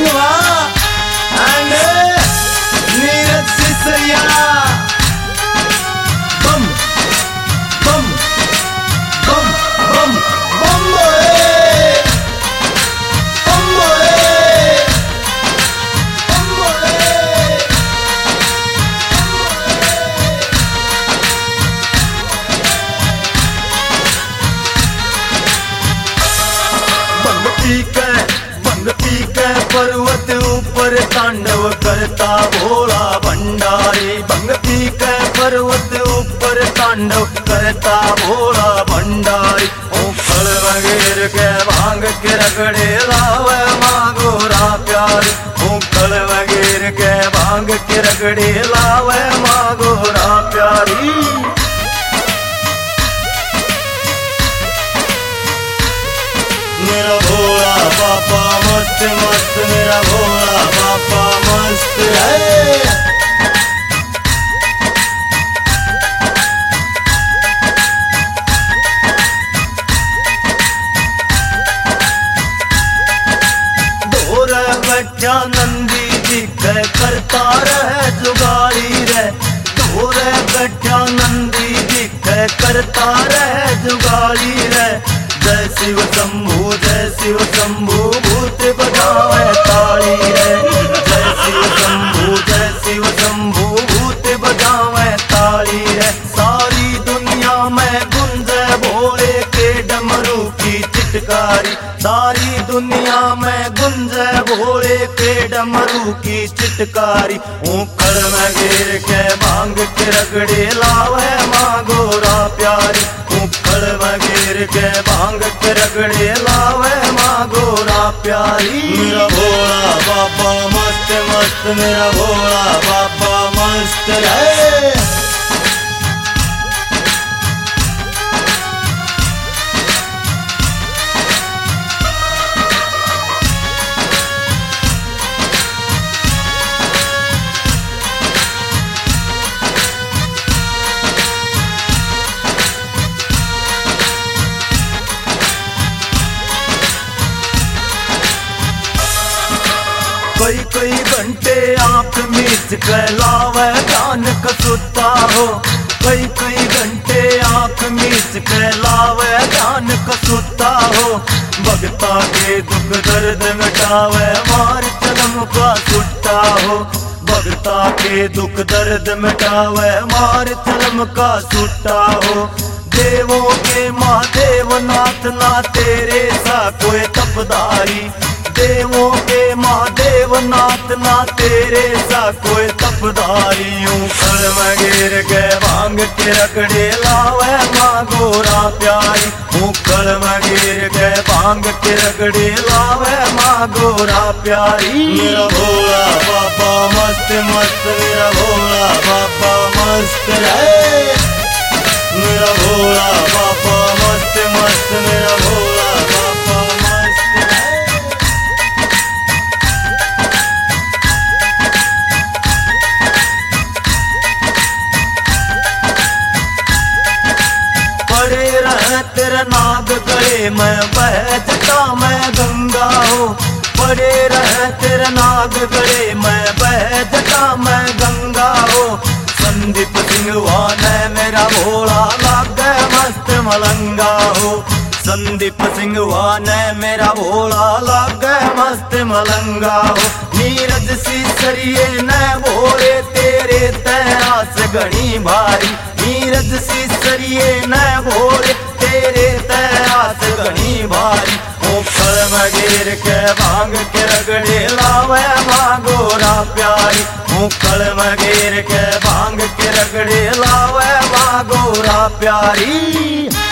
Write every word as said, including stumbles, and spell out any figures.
Singhwa and Neeraj Sisaria. बम बम बम बम बम बोले, बम बोले, बम बोले, बम पी के बम पी के पर्वत ऊपर तांडव करता भोला भंडारी। बंग पी के पर्वत ऊपर तांडव करता भोला भंडारी। ओखल वगैर के भांग के रगड़े लावे माँ गोरा प्यारी। ओखल वगैर के भांग के रगड़े लावे माँ गोरा प्यारी। मेरा भोला बाबा मस्त मस्त, मेरा भोला बाबा मस्त है। ढोर बैठा नंदी जी के करता रहे जुगाड़ी रे। ढोर बैठा नंदी जी के करता रहे जुगाड़ी रे। जय शिव शंभू जय शिव शंभू भूत बजावे ताली रे। जय शिव शंभू जय शिव शंभू भूत बजावे ताली रे। सारी दुनिया में गुंजे भोले के डमरू की चिटकारी। सारी दुनिया में गुंजे भोले के डमरू की चिटकारी। ऊखड़ में घेर के भांग के रगड़े लावे माँ गोरा प्यारी। ऊखड़ में घेर के भांग के रगड़े लावे माँ गोरा प्यारी। मेरा भोला बाबा मस्त मस्त, मेरा भोला बाबा मस्त है। कई कई घंटे आंख मीच के लावे ध्यान कसुता हो। कई कई घंटे आंख मीच के लावे ध्यान कसुता हो। भगता के दुख दर्द मिटावे मार जन्म का सुट्टा हो। भगता के दुख दर्द मिटावे मार जन्म का सुट्टा हो। देवों के महादेव नाथ ना तेरे सा कोई तपदारी। देवों के महादेव नाथ ना तेरे सा कोई तपदारी। ऊखड़ में घेर के भांग के रगड़े लावे माँ गोरा प्यारी। ऊखड़ में घेर के भांग के रगड़े लावे माँ गोरा प्यारी। मेरा भोला बाबा मस्त मस्त, मेरा भोला बाबा मस्त है। मेरा भोला बाबा मस्त मस्त, मेरा भोला बाबा मस्त है। पड़े रहे तेरा नाग गले में बह जटा में गंगा हो। पड़े रहे तेरा नाग गले में बह जटा में गंगा हो। संदीप सिंघवा ने मेरा भोला लागे मस्त मलंगा हो। संदीप सिंघवा ने मेरा भोला लागे मस्त मलंगा हो। नीरज सिसरिये ने भोले तेरे तैयास घनी भारी। नीरज सिसरिये ने भोले तेरे तैयास घनी भारी। ऊखड़ में घेर के भांग के रगड़े लावे माँ गोरा प्यारी। ऊखड़ में घेर के भांग के रगड़े लावे माँ गोरा प्यारी।